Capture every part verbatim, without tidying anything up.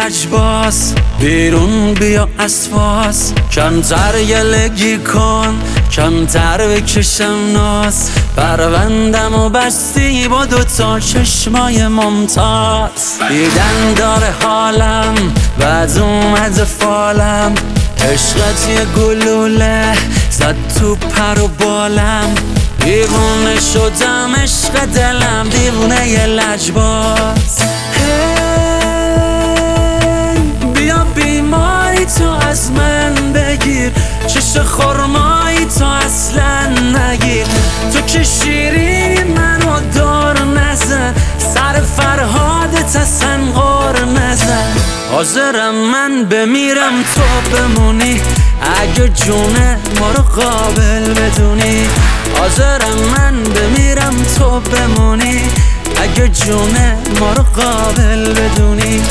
لجباس، بیرون بیا از فاس، کمتر گلگی کن، کمتر بکشم ناز. پروندم و بستی با دوتا چشمای ممتاز. دیدن داره حالم بعد اومد فالم، عشقت یه گلوله زد تو پر و بالم. دیوونه شدم عشق دلم، دیوونه یه لجباز. بیا بیماری تو از من بگیر، چش خرمایی تو اصلا نگیر. تو که شیرینی منو دار نزن، سر فرهادت اصلا غار نزن. حاضرم من بمیرم تو بمونی، اگه جونه ما رو قابل بدونی. حاضرم من بمیرم تو بمونی، اگه جونه ما رو قابل بدونی.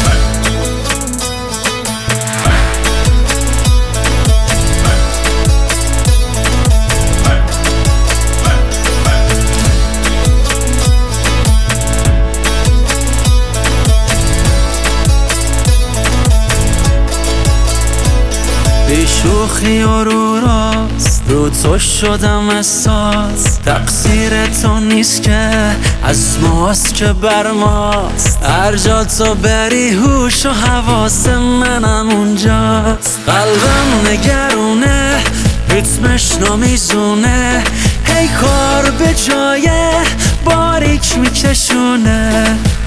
بی شوخی و رو راست رو تو شدم اساس. تقصیر تو نیست که از ماست که بر ماست، هر جا تو بری هوش و حواس منم اونجاست. قلبم نگرونه ریتمش نمیزونه، هی کار به جای باریک میکشونه.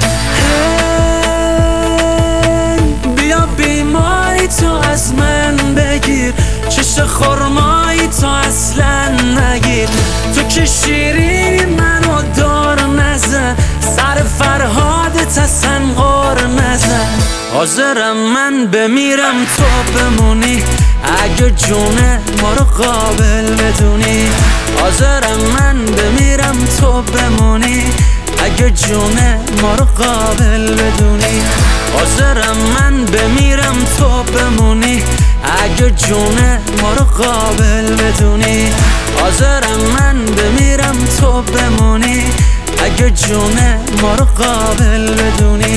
بیا بیماری تو از من بگیر، چش خرمایی تو اصلا نگیر. تو که شیرینی منو دار نزن، سر فرهادت اصلا غار نزن. حاضرم من بمیرم تو بمونی، اگه جونه ما رو قابل بدونی. حاضرم من بمیرم تو بمونی، اگه جونه ما رو قابل بدونی. حاضرم من بمیرم تو بمونی، اگه جونه ما رو قابل بدونی. حاضرم من بمیرم تو بمونی، اگه جونه ما رو قابل بدونی.